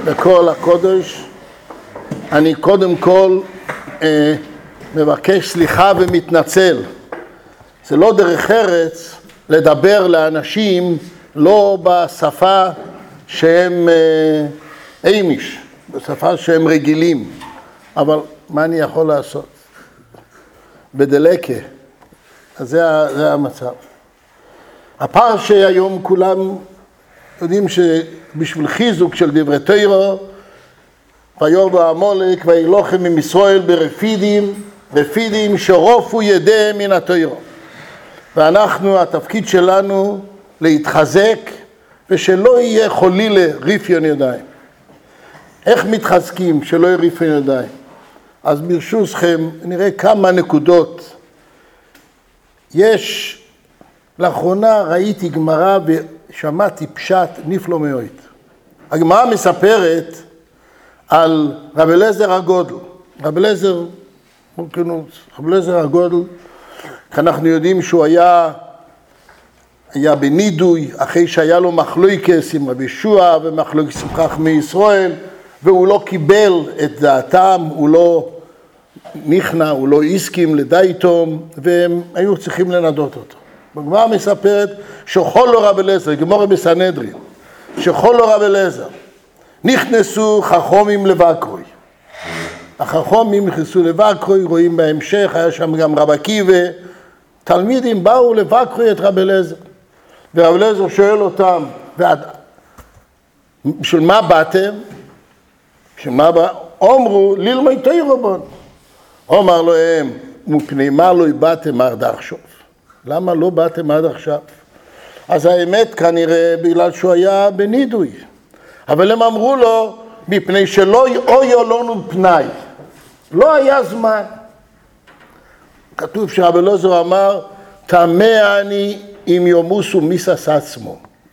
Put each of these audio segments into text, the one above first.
לכל הקודש. אני קודם כל מבקש סליחה ומתנצל. זה לא דרך ארץ לדבר לאנשים לא בשפה שהם אימיש, בשפה שהם רגילים. אבל מה אני יכול לעשות? בדלקה. אז זה המצב. הפער שהיום כולם יודעים שבשביל חיזוק של דברי תורה, ויורדו עמלק וילחם עם ישראל ברפידים שרופו ידיהם מן התורה. ואנחנו, התפקיד שלנו להתחזק ושלא יהיה חלילה רפיון ידיים. איך מתחזקים שלא יהיה רפיון ידיים? אז ברשותכם נראה כמה נקודות. יש, לאחרונה ראיתי גמרא ושמעתי פשט נפלא מאוד. הגמרא מספרת על רב אליעזר הגודל. רב אליעזר הגודל, אנחנו יודעים שהוא היה בנידוי, אחרי שהיה לו מחלוקס עם רבי ישוע ומחלוקס עם חכמי ישראל, והוא לא קיבל את דעתם, הוא לא נכנע, הוא לא הסכים לדעתם, והם היו צריכים לנדות אותו. בגמרא מספרת שחול לו רב אליעזר, גמרא בסנהדרין, שחול לו רב אליעזר, נכנסו חכמים לבקרוי. החכמים נכנסו לבקרוי, רואים בהמשך, היה שם גם רב עקיבא, תלמידים באו לבקרוי את רב אליעזר. ורב אליעזר שואל אותם, בשביל מה באתם? אמרו, ללמוד תורה בנו. אמר להם, מפני מה לא באתם עד עכשיו? למה לא באתם עד עכשיו? אז האמת כנראה בגלל שהוא היה בנידוי. אבל הם אמרו לו, מפני שלא יהיו לנו פנאי. לא היה זמן. כתוב שרב אליעזר אמר, טמא אני אם יומוסו מיסס עצמו.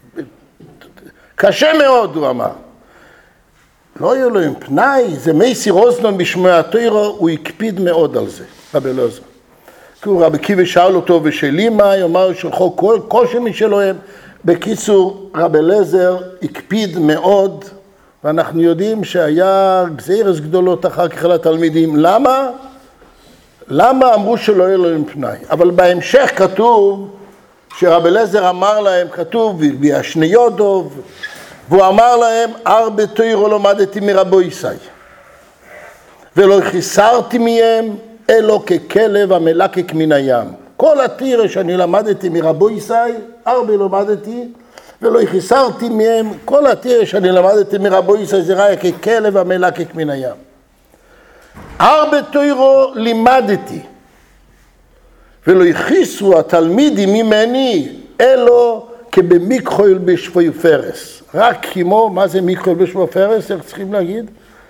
קשה מאוד, הוא אמר. לא יהיו לו עם פנאי, זה מייסי רוזנון בשמוע התורה, הוא הקפיד מאוד על זה, רב אליעזר. רב עקיבא שאל אותו ושלי מה, הוא אמר שלחו כל שמי שלהם. בקיצור, רב אליעזר הקפיד מאוד, ואנחנו יודעים שהיה גזירות גדולות אחר כך לתלמידים. למה אמרו שלא יהיה לו עם פנאי? אבל בהמשך כתוב שרב אליעזר אמר להם, כתוב בישניות דוב, והוא אמר להם, הרבה תורה למדתי מרבו ישי, ולא חיסרתי מהם, אלו ככלב המלקק מן הים. כל התורה שאני למדתי מרבו ישי, הרבה למדתי, ולא חיסרתי מהם, כל התורה שאני למדתי מרבו ישי, זה ראה ככלב המלקק מן הים. הרבה תורה לימדתי, ולא יחיסו התלמידים ממני, אלו כבמיקחול בשפוי פרס. רק כמו, מה זה מיקחול בשפוי פרס? איך צריכים להגיד?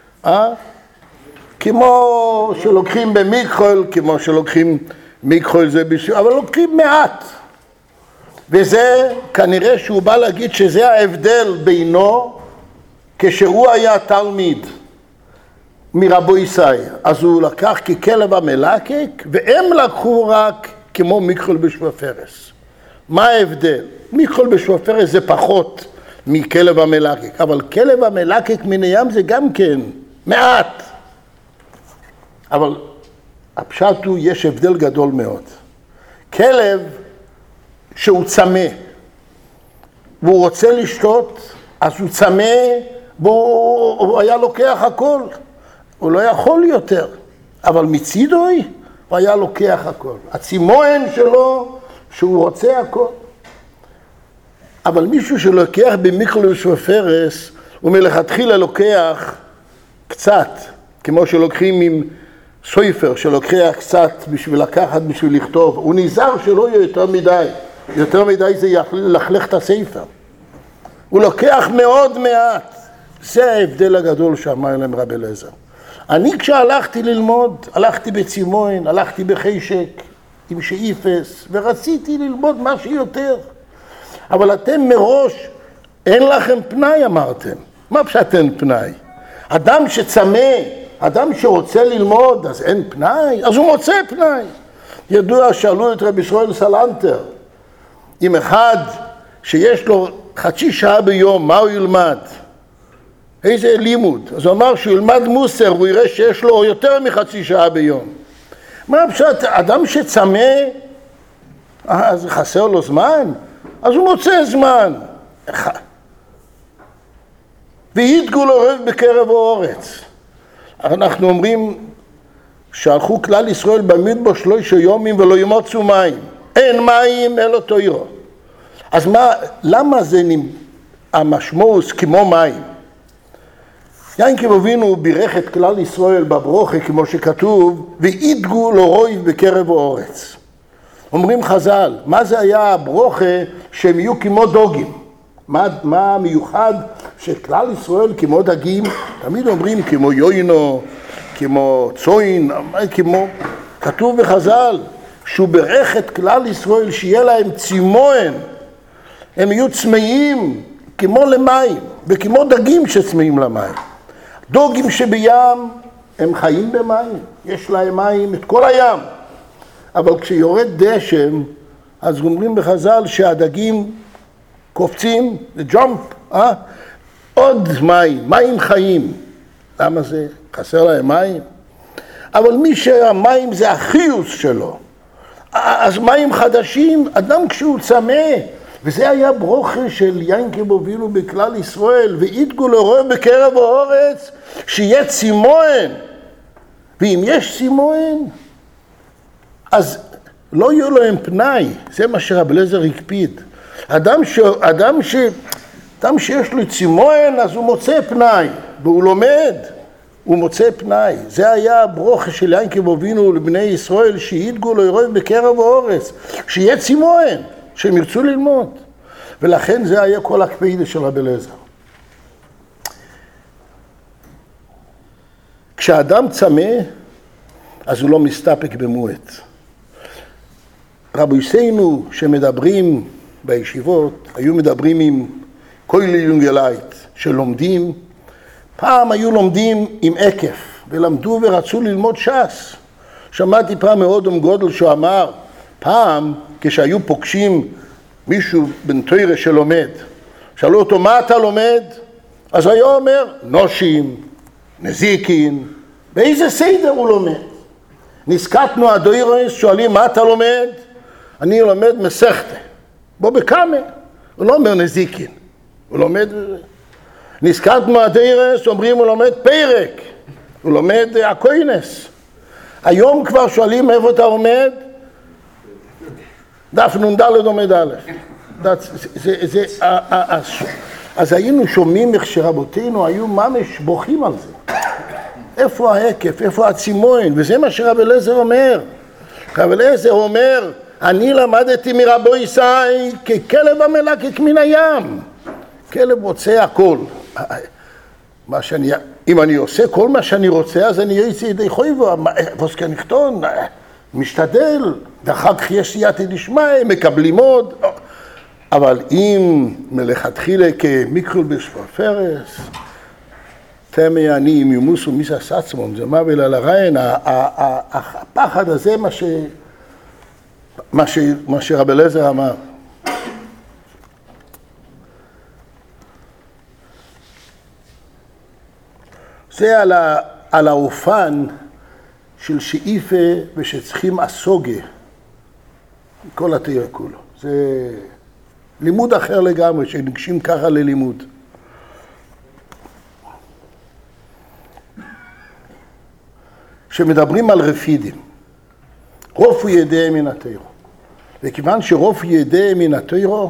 כמו שלוקחים במיקחול, כמו שלוקחים מיקחול זה בשביל, אבל לוקחים מעט. וזה כנראה שהוא בא להגיד שזה ההבדל בינו כשהוא היה תלמיד מרבו ישי. אז הוא לקח ככלב המלקק, והם לקחו רק כמו מיקחול בשפוי פרס. מה ההבדל? מיקחול בשפוי פרס זה פחות מכלב המלקק, אבל כלב המלקק מן הים זה גם כן מעט. אבל הפשט הוא, יש הבדל גדול מאוד. כלב שהוא צמא, והוא רוצה לשתות, אז הוא צמא, והוא היה לוקח הכל. הוא לא יכול יותר. אבל מצידוי, הוא היה לוקח הכל. הצימון שלו, שהוא רוצה הכל. אבל מישהו שלוקח במיקחול בשפוי פרס, הוא מלכתחילה לוקח קצת, כמו שלוקחים עם סופר, שלוקח קצת בשביל לקחת, בשביל לכתוב. הוא נזהר שלא יהיה יותר מדי. יותר מדי זה ילכלך את הספר. הוא לוקח מאוד מעט. זה ההבדל הגדול שאמר להם רב אליעזר. אני כשהלכתי ללמוד, הלכתי בצימון, הלכתי בחשק, עם שאיפס, ורציתי ללמוד משהו יותר. אבל אתם מראש, אין לכם פנאי, אמרתם. מה פשוט אין פנאי? אדם שצמא, אדם שרוצה ללמוד, אז אין פנאי, אז הוא מוצא פנאי. ידוע, שאלו את רבי ישראל סלנטר, עם אחד שיש לו חצי שעה ביום, מה הוא ילמד? איזה לימוד? אז הוא אמר שהוא ילמד מוסר, הוא יראה שיש לו יותר מחצי שעה ביום. מה פשוט, אדם שצמא, אז חסר לו זמן? אז הוא מוצא זמן. ויתגו לו רב בקרב האורץ. אנחנו אומרים שהלכו כלל ישראל במדבר 3 ימים ולא ימוצו מים. אין מים אלא תוירו. אז למה זה המשמעות כמו מים? יעקב אבינו בירך את כלל ישראל בברוכה כמו שכתוב, ויתגו לו רויב בקרב האורץ. אומרים חז"ל, מה זה היה הברוכה שהם יהיו כמו דוגים? מה המיוחד שכלל ישראל כמו דגים? תמיד אומרים כמו יוינו, כמו צוין, כמו... כתוב בחז"ל שהוא בירך את כלל ישראל שיהיה להם צימון, הם יהיו צמאים כמו למים וכמו דגים שצמאים למים. דוגים שבים הם חיים במים, יש להם מים את כל הים, אבל כשיורד דשם אז אומרים בחז"ל שהדגים קופצים, זה ג'אמפ, עוד מים חיים. למה זה? חסר להם מים? אבל מי שהמים זה החיוס שלו, אז מים חדשים, אדם כשהוא צמא, וזה היה ברוכה של יעקב אבינו בכלל ישראל, ויתגו לו רויב בקרב האורץ, שיהיה צימון. ואם יש צימון, אז לא יהיו להם פנאי. זה מה שרב אליעזר הקפיד. אדם שיש לו צימון, אז הוא מוצא פנאי, והוא לומד, הוא מוצא פנאי. זה היה הברוכה של יעקב אבינו לבני ישראל, שיתגו לו רויב בקרב האורץ, שיהיה צימון, שהם ירצו ללמוד. ולכן זה היה כל הקפידה של רב אליעזר. כשאדם צמא, אז הוא לא מסתפק במועט. רבותינו שמדברים בישיבות, היו מדברים עם כולל יונגלייט שלומדים, פעם היו לומדים עם עקף, ולמדו ורצו ללמוד ש"ס. שמעתי פעם מאודם גודל שהוא אמר, פעם כשהיו פוגשים מישהו בן תורה שלומד, שאלו אותו מה אתה לומד? אז היה אומר נושים, נזיקין, באיזה סדר הוא לומד? נזקתנו הדוירס, שואלים מה אתה לומד? אני לומד מסכתה, בו בקמה, הוא לא אומר נזיקין, הוא לומד... נזקתנו הדוירס, אומרים הוא לומד פרק, הוא לומד הקוינס. היום כבר שואלים איפה אתה עומד? דף נ"ד עומד א'. אז היינו שומעים איך שרבותינו היו ממש בוכים על זה. איפה ההיקף, איפה הצימון? וזה מה שרב אליעזר אומר. רב אליעזר אומר, אני למדתי מרבו ישראל ככלב המלקק מן הים. כלב רוצה הכל. אם אני עושה כל מה שאני רוצה, אז אני אעשה ידי חויבו, פוסקי נכתון, משתדל, ואחר כך יש סייעתא דשמיא, מקבלים עוד. אבל אם מלכתחילה כמיקרול בשפרפרס, תמי אני אם ימוסו מיסה סצמון, זה מוות על הריין, הפחד הזה מה שרב אליעזר אמר. זה על האופן של שאיפה ושצריכים הסוגה, כל התיאור כולו. זה לימוד אחר לגמרי, שנגשים ככה ללימוד. שמדברים על רפידים, רופו ידע מן התיאור. וכיוון שרופו ידע מן התיאור,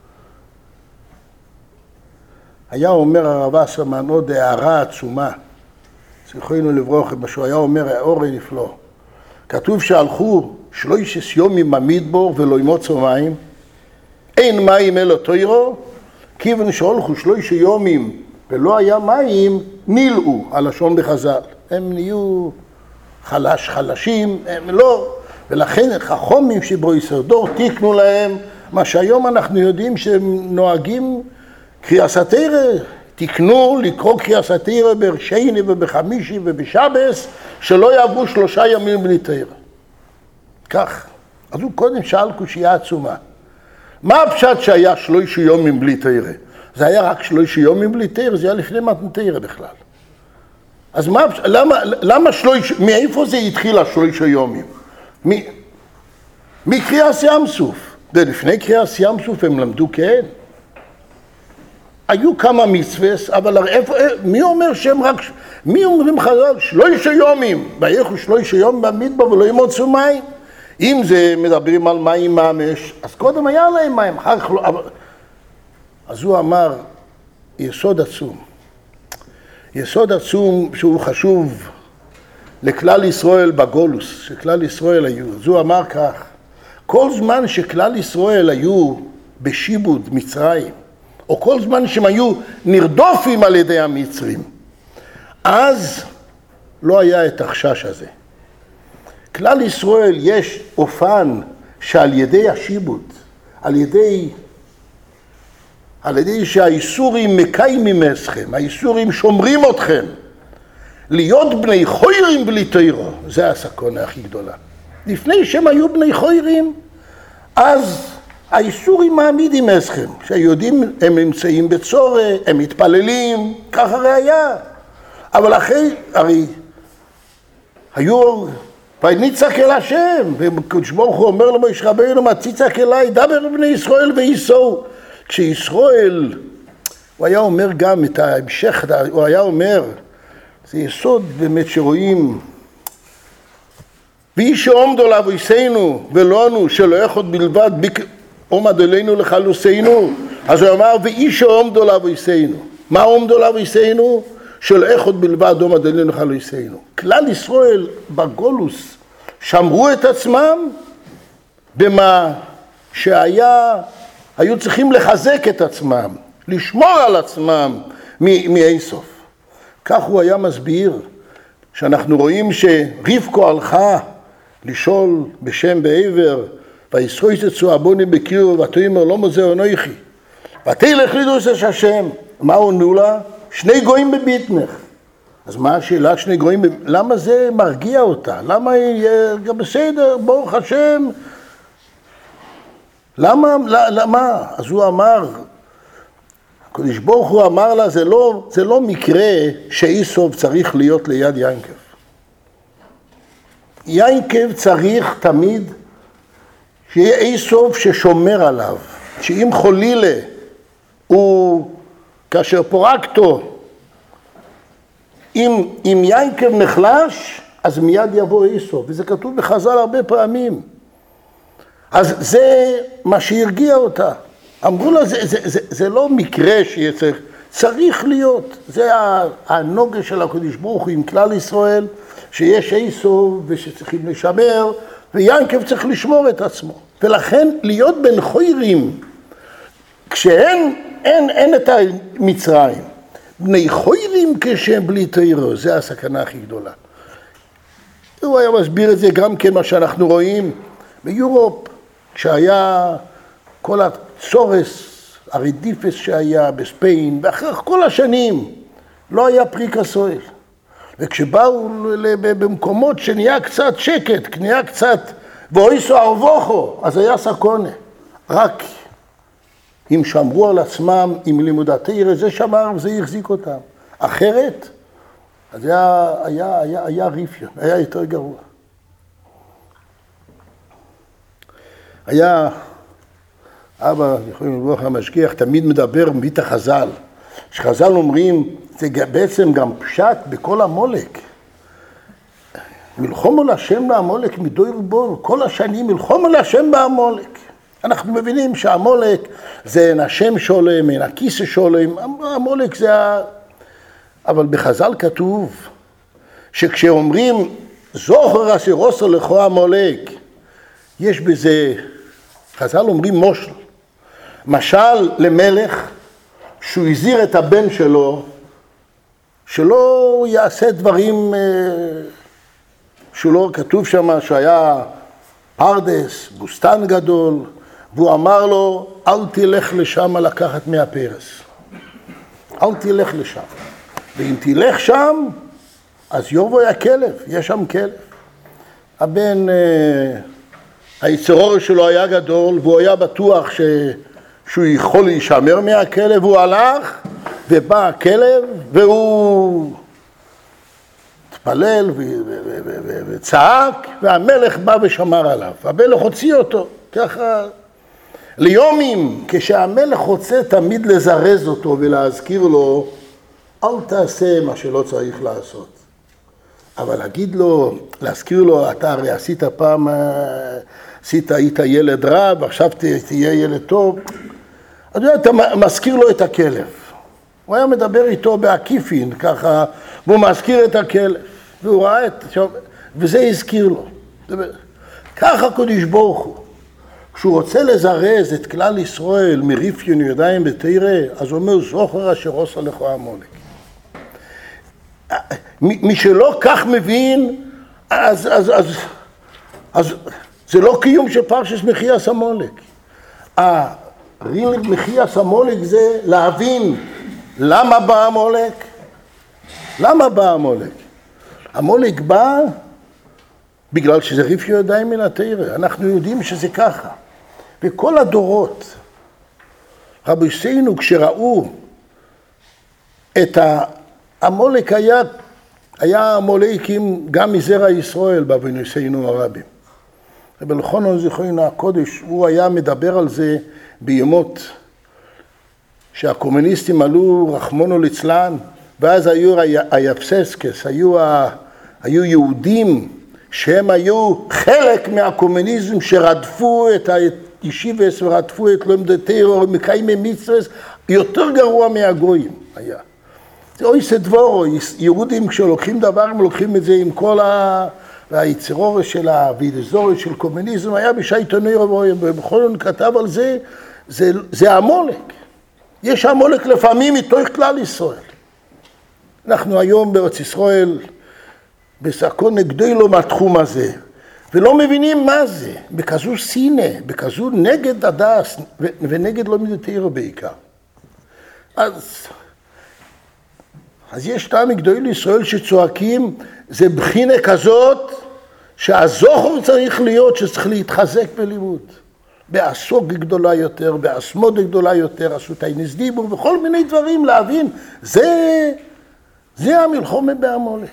היה אומר הרב אסרמן עוד הערה עצומה, זכרנו לברוך, מה שהוא היה אומר, האור נפלא. כתוב שהלכו 3 ימים במדבר ולא ימוצו מים, אין מים אלא תוירו, כיוון שהולכו 3 ימים ולא היה מים, נילאו, הלשון בחז"ל. הם נהיו חלשים, הם לא, ולכן חכמים שבו יסרדור תיקנו להם, מה שהיום אנחנו יודעים שהם נוהגים קריאת התורה, תקנו לקרוא קריאת התורה בשני ובחמישי ובשבס, שלא יעברו 3 ימים בלי תורה. כך. אז הוא קודם שאל קושייה עצומה. מה הפשט שהיה 3 ימים בלי תורה? זה היה רק 3 ימים בלי תורה, זה היה לפני מתן תורה בכלל. אז למה מאיפה זה התחיל 3 ימים? מקריאת ים סוף. ולפני קריאת ים סוף הם למדו כן. היו כמה מצוות, אבל מי אומר שהם רק... מי אומרים חז"ל? 3 ימים. ויחו 3 ימים במדבר ולא ימוצאו מים. אם זה מדברים על מים ממש, אז קודם היה להם מים. אז הוא אמר, יסוד עצום. יסוד עצום שהוא חשוב לכלל ישראל בגולוס, שכלל ישראל היו. אז הוא אמר כך, כל זמן שכלל ישראל היו בשיבוד מצרים, או כל זמן שהם היו נרדופים על ידי המצרים, אז לא היה את החשש הזה. כלל ישראל יש אופן שעל ידי השיבוד, על ידי שהאיסורים מקיימים אתכם, האיסורים שומרים אתכם, להיות בני חוירים בלי תורה, זה הסכנה הכי גדולה. לפני שהם היו בני חוירים, אז האיסורים מעמידים אתכם, שהיהודים הם נמצאים בצורה, הם מתפללים, כך הרי היה. אבל הרי היו, ויצעק אל השם, וקדוש ברוך הוא אומר למשה רבנו, מה תצעק אליי, דבר בני ישראל וייסעו. כשישראל, הוא היה אומר גם את ההמשך, הוא היה אומר, זה יסוד באמת שרואים, ואיש עומדו לאבויסנו ולנו שלא אחד בלבד עומד אלינו לחלוסינו. אז הוא אמר, ואיש עומדו לאבויסנו. מה עומדו לאבויסנו? שלא אחד בלבד עומד אלינו לחלוסינו. כלל ישראל בגולוס שמרו את עצמם במה היו צריכים לחזק את עצמם, לשמור על עצמם מאיסוף. כך הוא היה מסביר, שאנחנו רואים שרבקו הלכה לשאול בשם בעבר, וישחוי תצוע בוני בקירו, ותאמר לא מוזר אנוכי. ותלך לדרוש את השם. מה ענו לה? 2 גויים בביטנך. אז מה השאלה 2 גויים? למה זה מרגיע אותה? למה היא בסדר, ברוך השם? למה? אז הוא אמר, הקדוש ברוך הוא אמר לה, זה לא מקרה שאיסוב צריך להיות ליד ינקב. ינקב צריך תמיד שיהיה איסוב ששומר עליו, שאם חולילה הוא כאשר פורקתו, אם ינקב נחלש, אז מיד יבוא איסוב, וזה כתוב בחז"ל הרבה פעמים. אז זה מה שהרגיע אותה. אמרו לה, זה לא מקרה צריך להיות. זה הנוגה של הקדוש ברוך הוא עם כלל ישראל, שיש איסוב ושצריכים לשמר, וינקב צריך לשמור את עצמו. ולכן להיות בן חוירים, כשאין את המצרים, בני חוירים כשהם בלי תורה, זה הסכנה הכי גדולה. הוא היה מסביר את זה גם כן מה שאנחנו רואים ביורופ, כשהיה כל הצורס, הרדיפס שהיה בספיין, ואחרי כל השנים לא היה פריק הסואל. וכשבאו במקומות שנהיה קצת שקט, נהיה קצת, ואויסו ארבוכו, אז היה סכונה. רק אם שמרו על עצמם, עם לימודת תורה, זה שמר וזה יחזיק אותם. אחרת, אז היה ריפיון, היה יותר גרוע. היה אבא, יכולים לברוח המשגיח, תמיד מדבר מבית החז"ל. שחז"ל אומרים, זה בעצם גם פשט בכל המולק. מלחום על השם לעמולק מדוי רבון, כל השנים מלחום על השם בעמולק. אנחנו מבינים שהמולק זה אין השם שולם, אין הכיסא שולם, המולק זה אבל בחז"ל כתוב שכשאומרים זוכר אשר עושה לכו המולק, יש בזה, חז"ל אומרים מושל. משל למלך שהוא הזהיר את הבן שלו שלא יעשה דברים שלא כתוב שם שהיה פרדס, בוסתן גדול, והוא אמר לו אל תלך לשם לקחת מהפרס. אל תלך לשם. ואם תלך שם אז יובו היה כלב, יש שם כלב. הבן היצרור שלו היה גדול והוא היה בטוח שהוא יכול להישמר מהכלב, הוא הלך ובא הכלב והוא התפלל וצעק והמלך בא ושמר עליו. המלך הוציא אותו, ככה ליומים, כשהמלך רוצה תמיד לזרז אותו ולהזכיר לו, אל תעשה מה שלא צריך לעשות. אבל להגיד לו, להזכיר לו, אתה הרי עשית פעם, היית ילד רע ועכשיו תהיה ילד טוב. אתה מזכיר לו את הכלב. הוא היה מדבר איתו בעקיפין, ככה, והוא מזכיר את הכלב. והוא ראה את, וזה הזכיר לו. ככה קדוש ברוך הוא. כשהוא רוצה לזרז את כלל ישראל מרפיון ידיים ותרא, אז הוא אומר, זוכר אשר עושה לך עמלק. מי שלא כך מבין, אז זה לא קיום של פרשת מחיית עמלק. מחיית עמלק זה להבין למה בא עמלק. למה בא עמלק? עמלק בא בגלל שזה רפיון ידיים מן התרא. אנחנו יודעים שזה ככה. וכל הדורות, רבותינו כשראו את עמלק, היה עמלקים גם מזרע ישראל באבותינו הרבים. רב אלחנן זיכרונו הקודש, הוא היה מדבר על זה בימות שהקומוניסטים עלו רחמנא ליצלן, ואז היו היבססקס, היו יהודים שהם היו חלק מהקומוניזם שרדפו את הישיבס ורדפו את לומדי תורה ומקיימי מצוות, יותר גרוע מהגויים היה. זה אוי סדבורו, יהודים כשלוקחים דבר הם לוקחים את זה עם כל היצירורס של הווידזורס של קומוניזם, היה בשייטוני רבויים, ובכל זאת כתב על זה, זה עמלק. יש עמלק לפעמים מתוך כלל ישראל. אנחנו היום בארץ ישראל בסכון גדול מהתחום הזה, ולא מבינים מה זה, בכזו סינא, בכזו נגד הדס, ונגד לא מדתירו בעיקר. אז יש טעם גדול לישראל שצועקים, זה בחינה כזאת, שהזוכר צריך להיות, שצריך להתחזק בלימוד. בעסוק גדולה יותר, בעסמוד גדולה יותר, עשותי דיבור, וכל מיני דברים להבין, זה המלחמה בעמלק.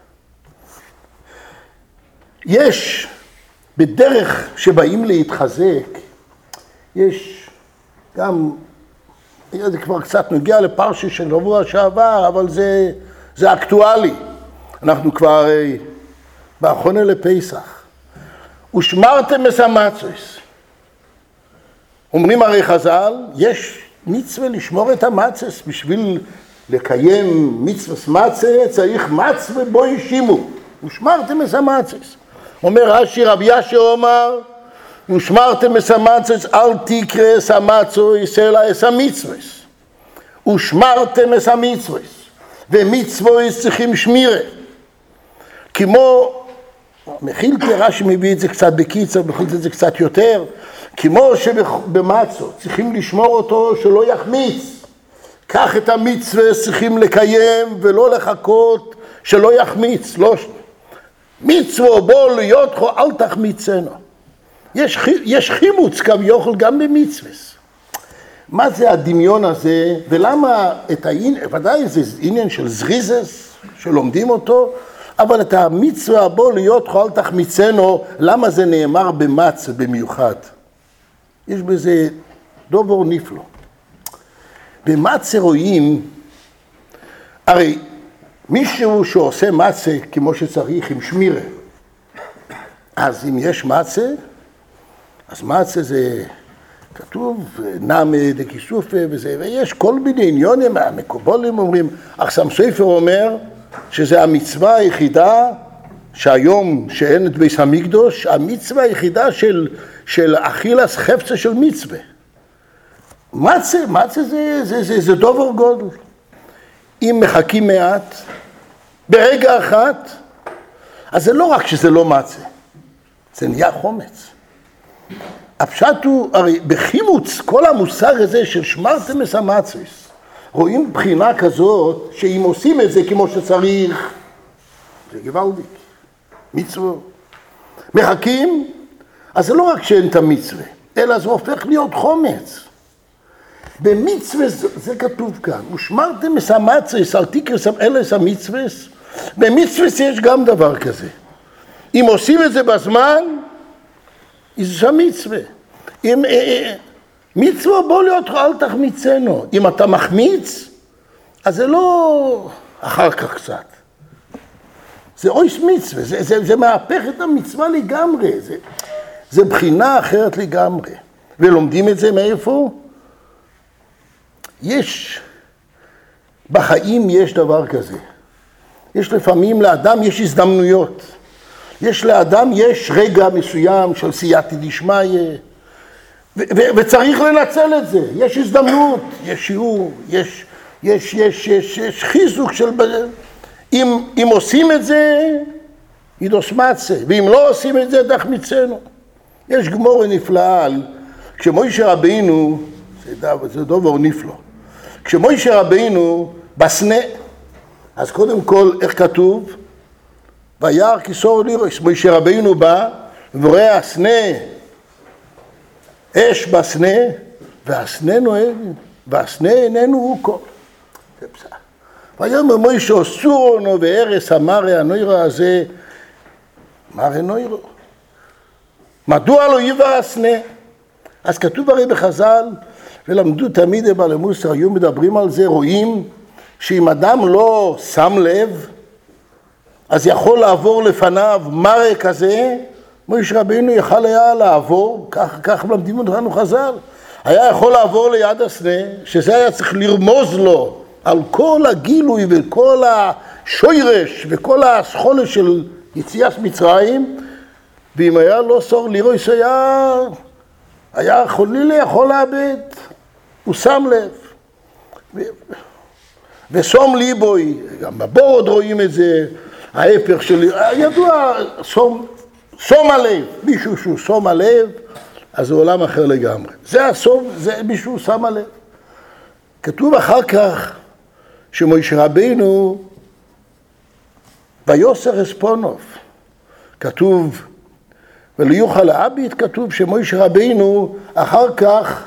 יש, בדרך שבאים להתחזק, יש גם, זה כבר קצת נוגע לפרשה של שבוע שעבר, אבל זה אקטואלי. אנחנו כבר באחרונה לפסח. ושמרתם את המצות. אומרים הרי חז"ל, יש מצווה לשמור את המצות, בשביל לקיים מצוות מצה, צריך מצווה בו ישימו. ושמרתם את המצות. אומר רש"י, רבי ישי אומר, ושמרתם את המצות, אל תקרא את המצות, אלא את המצוות. ושמרתם את המצוות, ומצוות צריכים שמירה. כמו, מכיל רש"י מביא את זה קצת בקיצר, מכיל את זה קצת יותר, כמו שבמצות צריכים לשמור אותו שלא יחמיץ. כך את המצווה צריכים לקיים ולא לחכות שלא יחמיץ. לא, מצווה בו להיות חו, אל תחמיצנו. יש חימוץ כביכול גם במצווה. מה זה הדמיון הזה, ולמה את העניין, ודאי זה עניין של זריזס, שלומדים אותו, אבל את המצווה בו להיות חו, אל תחמיצנו, למה זה נאמר במצווה במיוחד? יש בזה דובר נפלא. במצווה רואים, הרי מישהו שעושה מצווה כמו שצריך עם שמירה, אז אם יש מצווה, אז מצווה זה כתוב נעמה דקיסופה וזה, ויש כל מיני עניונים, המקובלים אומרים, אך סם סופר אומר שזה המצווה היחידה שהיום שאין את בית המקדוש, המצווה היחידה של אכילס חפצה של מצווה. מצווה זה דובר גודל. אם מחכים מעט, ברגע אחת, אז זה לא רק שזה לא מצווה, זה נהיה חומץ. הפשט הוא, הרי בחימוץ, כל המושג הזה של שמרתם את המצווה, רואים בחינה כזאת, שאם עושים את זה כמו שצריך, זה גוואלדיק, מצווה. מחכים, אז זה לא רק שאין את המצווה, אלא זה הופך להיות חומץ. במצווה זה כתוב כאן, ושמרתם את המצווה, אל תקרא אלא את המצווה, במצווה יש גם דבר כזה. אם עושים את זה בזמן, זה מצווה. מצווה בוא להיות אל תחמיצנו. אם אתה מחמיץ, אז זה לא אחר כך קצת. זה אויס מצווה, זה מהפך את המצווה לגמרי. זה בחינה אחרת לגמרי. ולומדים את זה מאיפה? בחיים יש דבר כזה. יש לפעמים לאדם יש הזדמנויות. לאדם יש רגע מסוים של סייעתא דשמיא, וצריך לנצל את זה. יש הזדמנות, יש שיעור, יש חיזוק של... אם עושים את זה, ידוס מצה, ואם לא עושים את זה, תחמיצנו. יש גמורה נפלאה, כשמוישה רבינו, זה דבר נפלא, כשמוישה רבינו בסנה, אז קודם כל, איך כתוב? וירא כיסור לירוס, מוישה רבינו בא, ורואה הסנה, אש בסנה, והסנה נוהג, והסנה איננו הוא כל. זה בסדר. ויאמר מוישה אסור לנו והרס המראה הנוירו הזה, מראה נוירו. מדוע לא יבר הסנה? אז כתוב הרי בחז"ל, ולמדו תמיד בעלי מוסר, היו מדברים על זה, רואים שאם אדם לא שם לב, אז יכול לעבור לפניו מראה כזה, מוישה רבינו יכל היה לעבור, כך מלמדים אותנו חז"ל, היה יכול לעבור ליד הסנה, שזה היה צריך לרמוז לו על כל הגילוי וכל השוירש וכל הסחולת של יציאת מצרים, ואם היה לא סור לירוס היה חלילה יכול לאבד, הוא שם לב. וסום ליבוי, גם בבורד רואים את זה, ההפך של... ידוע, סום הלב, מישהו שהוא סום הלב, אז זה עולם אחר לגמרי. זה הסום, זה מישהו שם הלב. כתוב אחר כך שמוישה רבינו ויוסר אספונוב, כתוב ולא יוכל להביט, כתוב שמוישה רבינו אחר כך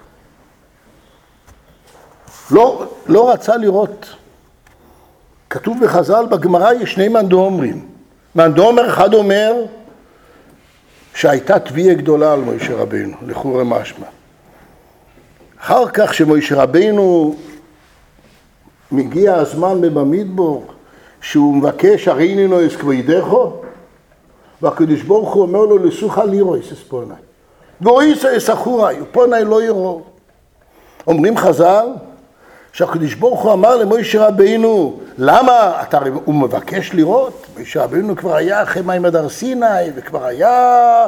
לא רצה לראות. כתוב בחז"ל בגמרא יש שני מנדומרים. מנדומר אחד אומר שהייתה תביעה גדולה על מוישה רבינו, לחורי משמע. אחר כך שמוישה רבינו מגיע הזמן במדבר שהוא מבקש הרינינו אס כבודךו, והקדוש ברוך הוא אומר לו לסוכה לירוס אספונאי. ואויסא אסחוראי, ופונאי לא יראו. אומרים חז"ל שהקדוש ברוך הוא אמר למוישה רבינו, למה? הוא מבקש לראות? מוישה רבינו כבר היה אחרי מימד הר סיני, וכבר היה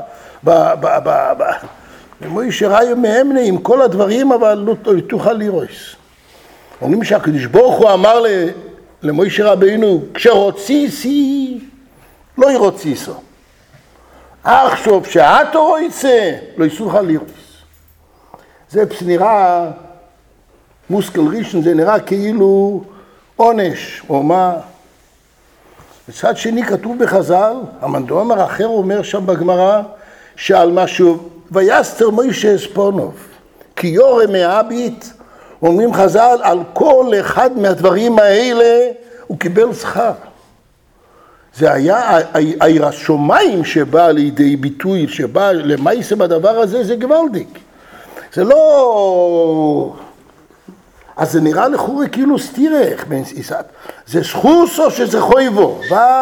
ומוישה ראי מהמנה עם כל הדברים, אבל לא תוכל לירוס. אומרים שהקדוש ברוך הוא אמר למוישה רבינו, כשרוצי לא ירוצי סו. עכשיו שאת רוצה, לא יסוך לירוס. זה נראה, מושכל ראשון, זה נראה כאילו עונש, או מה. מצד שני כתוב בחז"ל, המנדומר האחר אומר שם בגמרא, שעל משהו, ויסתר מוישה אספונוב, כי יורא מהביט, אומרים חז"ל, על כל אחד מהדברים האלה הוא קיבל שכר. זה היה היראת שמיים שבא לידי ביטוי, שבא למעשה בדבר הזה, זה גוואלדיק. זה לא... אז זה נראה לחורי כאילו סתירך, זה סחוס או שזה חויבו?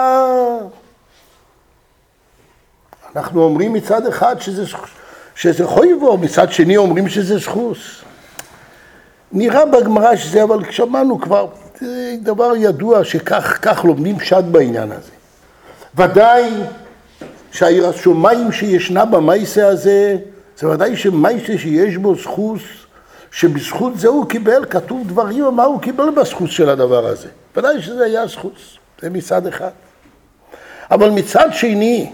אנחנו אומרים מצד אחד שזה חויבו, מצד שני אומרים שזה סחוס. נראה בגמרא שזה, אבל שמענו כבר, זה דבר ידוע שכך לומדים פשט בעניין הזה. ודאי שהיראת שמיים שישנה במעשה הזה, זה ודאי שמעשה שיש בו סחוס, שבזכות זה הוא קיבל, כתוב דברים, מה הוא קיבל בזכות של הדבר הזה. ודאי שזה היה זכות, זה מצד אחד. אבל מצד שני,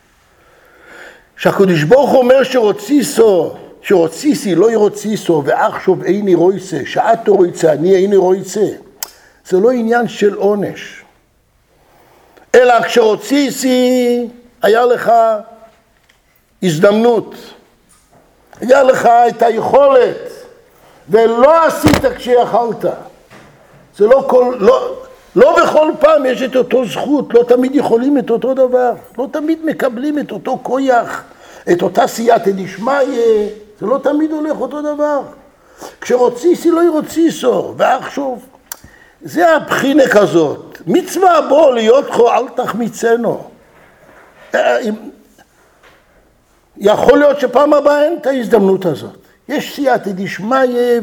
שהקדוש ברוך הוא אומר שרוצי לא ירוצי-סו, ועכשיו איני רויצה, שאת רויצה, אני איני רויצה. זה לא עניין של עונש. אלא כשרוצי היה לך הזדמנות. היה לך את היכולת. ולא עשית כשיכלת. זה לא בכל פעם יש את אותו זכות, לא תמיד יכולים את אותו דבר, לא תמיד מקבלים את אותו כוח, את אותה סייעתא דשמיא, זה לא תמיד הולך אותו דבר. כשרוצי לא ירוצי, ועכשיו, זה הבחינה כזאת. מצווה בו להיות חו אל תחמיצנו. יכול להיות שפעם הבאה אין את ההזדמנות הזאת. יש סייעתא דשמיא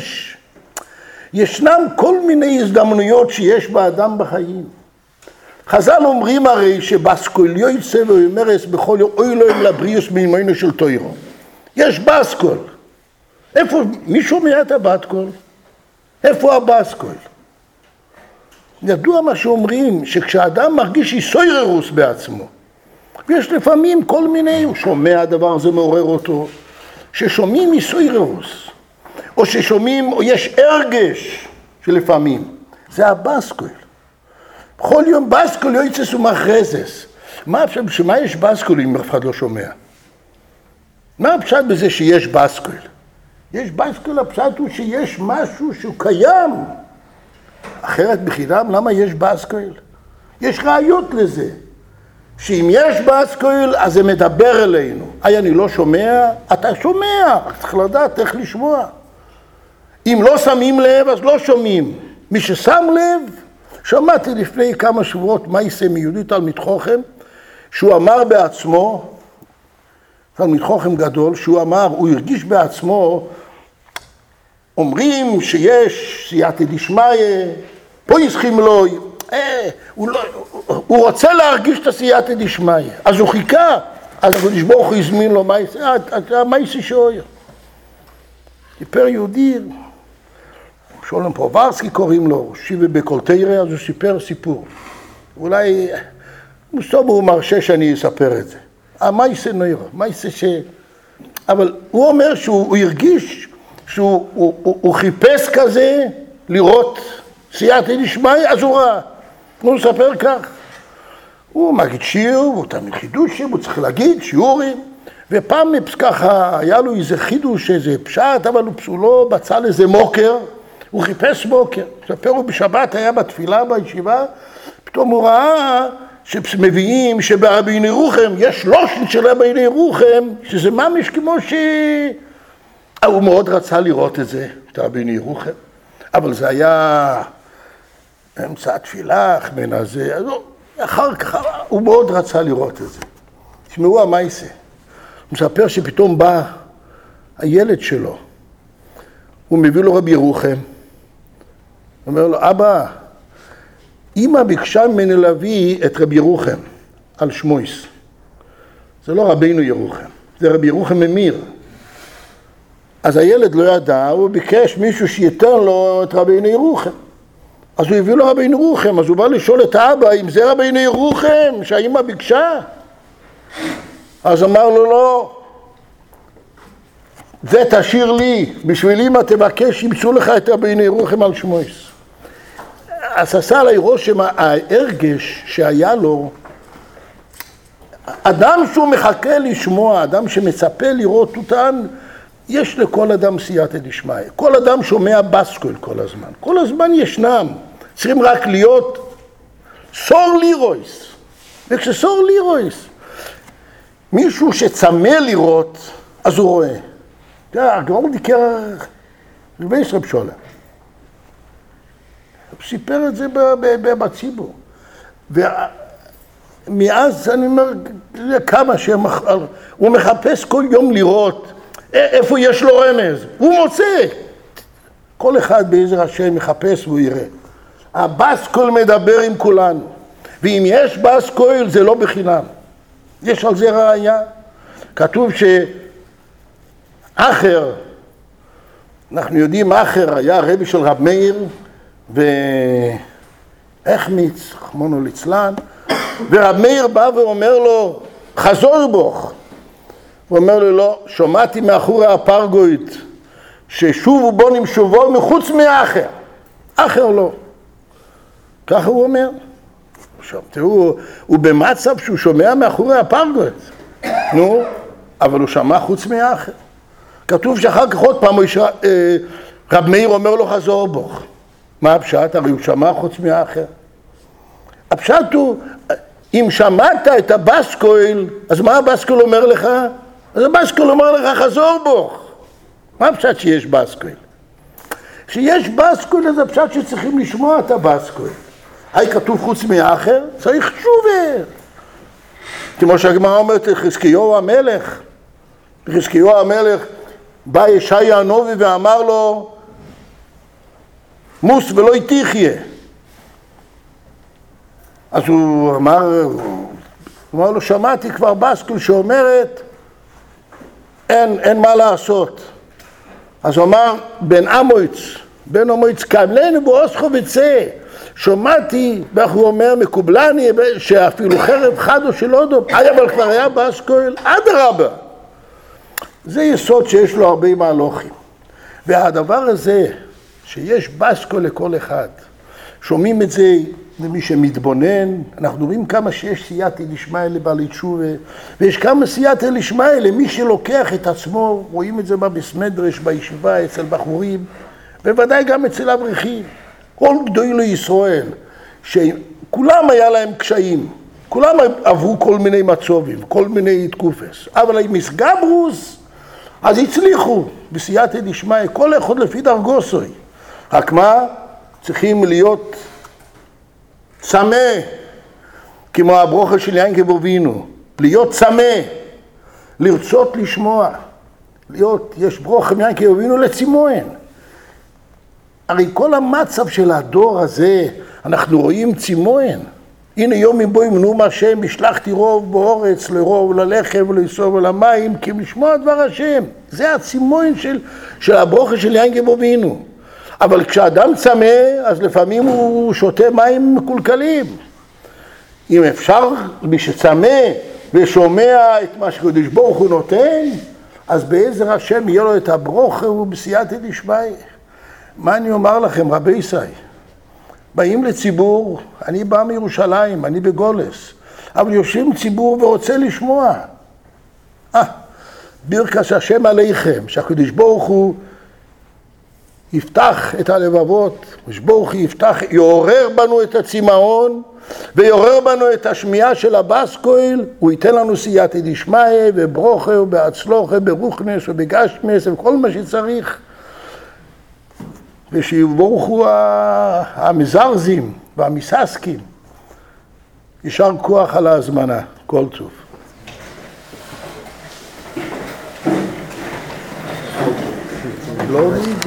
ישנם כל מיני הזדמנויות שיש באדם בחיים. חז"ל אומרים הרי שבאסכול יוצא ואומרס בכל יום אוי להם לבריאוס מימינו של תוירו. יש באסכול. איפה, מי שומע את הבאסכול? איפה הבאסכול? ידוע מה שאומרים, שכשאדם מרגיש איסויררוס בעצמו, ויש לפעמים כל מיני, הוא שומע הדבר הזה מעורר אותו, ששומעים איסויררוס, או ששומעים, או יש הרגש שלפעמים, זה הבאסכול. בכל יום באסכול יוצא ומחרזס. מה יש באסכול אם אף אחד לא שומע? מה הפשט בזה שיש באסכול? יש באסכול, הפשט הוא שיש משהו שהוא קיים. אחרת בחינם, למה יש באסכול? יש ראיות לזה. שאם יש באסכול, אז זה מדבר אלינו. אני לא שומע, אתה שומע, צריך לדעת איך לשמוע. אם לא שמים לב, אז לא שומעים. מי ששם לב, שמעתי לפני כמה שבועות מייסה מיהודי תלמיד חוכם, שהוא אמר בעצמו, תלמיד חוכם גדול, שהוא אמר, הוא הרגיש בעצמו, אומרים שיש סייעתא דשמיא, פה יסכים לו, הוא רוצה להרגיש את הסייעתא דשמיא, אז הוא חיכה, אז הקדוש ברוך הוא הזמין לו מייסה שאויר. סיפר יהודי, שולם פרוברסקי קוראים לו, שיבה בקולטיירה, אז הוא סיפר סיפור. אולי, מוסתום הוא מרשה שאני אספר את זה. מייסה נוירה, מייסה ש... אבל הוא אומר שהוא הרגיש שהוא חיפש כזה לראות סייעתא דשמיא, אז הוא ראה. הוא מספר כך. הוא מגיד שיעור, הוא תמיד חידושים, הוא צריך להגיד שיעורים. ופעם ככה היה לו איזה חידוש, איזה פשט, אבל הוא לא בצל איזה מוקר. הוא חיפש מוקר. מספר הוא בשבת היה בתפילה בישיבה, פתאום הוא ראה שמביאים שברבי ירוחם, יש לושן של רבי ירוחם, שזה ממש כמו ש... הוא מאוד רצה לראות את זה, את רבי ירוחם, אבל זה היה אמצע התפילה, בין הזה, אז אחר כך הוא מאוד רצה לראות את זה. תשמעו המייסה, הוא מספר שפתאום בא הילד שלו, הוא מביא לו רבי ירוחם, הוא אומר לו, אבא, אמא ביקשה ממני להביא את רבי ירוחם על שמויס. זה לא רבינו ירוחם, זה רבי ירוחם ממיר. אז הילד לא ידע, הוא ביקש מישהו שייתן לו את רבינו ירוחם. אז הוא הביא לו רבינו ירוחם, אז הוא בא לשאול את האבא, אם זה רבינו ירוחם שהאמא ביקשה? אז אמר לו, לא, זה תשאיר לי, בשביל אמא תבקש, ימצאו לך את רבינו ירוחם על שמויס. אז עשה עלי רושם ההרגש שהיה לו, אדם שהוא מחכה לשמוע, אדם שמצפה לראות אותן, יש לכל אדם סייעתא דשמיא. כל אדם שומע באסכול כל הזמן. כל הזמן ישנם. צריכים רק להיות סור לירויס. וכשסור לירויס, מישהו שצמא לראות, אז הוא רואה. הגמרא דיקר רבי רב שולם. הוא סיפר את זה בציבור. ומאז אני אומר, כמה הוא מחפש כל יום לראות איפה יש לו רמז. הוא מוצא. כל אחד בעזר השם מחפש והוא יראה. הבאסכול מדבר עם כולנו. ואם יש באסכול זה לא בחינם. יש על זה ראיה. כתוב שאחר, אנחנו יודעים אחר היה רבי של רב מאיר, והחמיץ, חמונו ליצלן, ורב מאיר בא ואומר לו, חזור בוך. הוא אומר לו, לא, שמעתי מאחורי הפרגוית, ששובו בונים שובו מחוץ מאחר. אחר לא. ככה הוא אומר. תראו, הוא במצב שהוא שומע מאחורי הפרגוית. נו, אבל הוא שמע חוץ מאחר. כתוב שאחר כך עוד פעם רב מאיר אומר לו חזור בו. מה הפשט? הרי הוא שמע חוץ מהאחר. הפשט הוא, אם שמעת את הבסקויל, אז מה הבסקויל אומר לך? אז הבסקויל אומר לך חזור בו. מה הפשט שיש בסקויל? כשיש בסקויל אז הפשט שצריכים לשמוע את הבסקויל. היי כתוב חוץ מהאחר, צריך תשובה. כמו שהגמרא אומרת לחזקיהו המלך. לחזקיהו המלך בא ישעיה הנביא ואמר לו מוס ולא תחיה. אז הוא אמר לו שמעתי כבר בסקויל שאומרת אין מה לעשות. אז הוא אמר בן אמויץ קמלנו באוסחו וצא. שמעתי, ואיך הוא אומר, מקובלני, שאפילו חרב חדו של אודו, אבל כבר היה בסקויל, אדרבה. זה יסוד שיש לו הרבה מהלוכים. והדבר הזה, שיש בסקויל לכל אחד, שומעים את זה למי שמתבונן, אנחנו רואים כמה שיש סייעתא דשמיא לבעלי תשובה, ויש כמה סייעתא דשמיא למי שלוקח את עצמו, רואים את זה בביס מדרש, בישיבה, אצל בחורים, בוודאי גם אצל אברכים. כל גדולי ישראל, שכולם היה להם קשיים, כולם עברו כל מיני מצובים, כל מיני תקופס, אבל עם מסגברוס, אז הצליחו בסייעתא דשמיא, כל אחד לפי דרגוסוי. רק מה? צריכים להיות צמא, כמו הברוכה של יענקב אבינו, להיות צמא, לרצות לשמוע, יש ברוכה מיענקב אבינו לצימון. הרי כל המצב של הדור הזה, אנחנו רואים צימון. הנה יום מבוא ימנעום השם, השלחתי רוב באורץ, לרוב, ללחם ולסוב ולמים, כי לשמוע דבר השם. זה הצימון של הברוכה של יענקב אבינו. אבל כשאדם צמא, אז לפעמים הוא שותה מים מקולקלים. אם אפשר, מי שצמא ושומע את מה שקדוש ברוך הוא נותן, אז בעזר השם יהיה לו את הברוכה ובסייעתא דשמיא. מה אני אומר לכם, רבי ישראל? באים לציבור, אני בא מירושלים, אני בגולס, אבל יושבים ציבור ורוצה לשמוע. ברכת השם עליכם, שהקדוש ברוך הוא יפתח את הלבבות, הקדוש ברוך הוא יפתח, יעורר בנו את הצמאון, ויעורר בנו את השמיעה של הבסקויל, הוא ייתן לנו סייעתא דשמיא, וברוכה ובהצלחה, ברוחנס ובגשמס, וכל מה שצריך. ושיבורכו המזרזים והמססקים. יישר כוח על ההזמנה, כל טוב.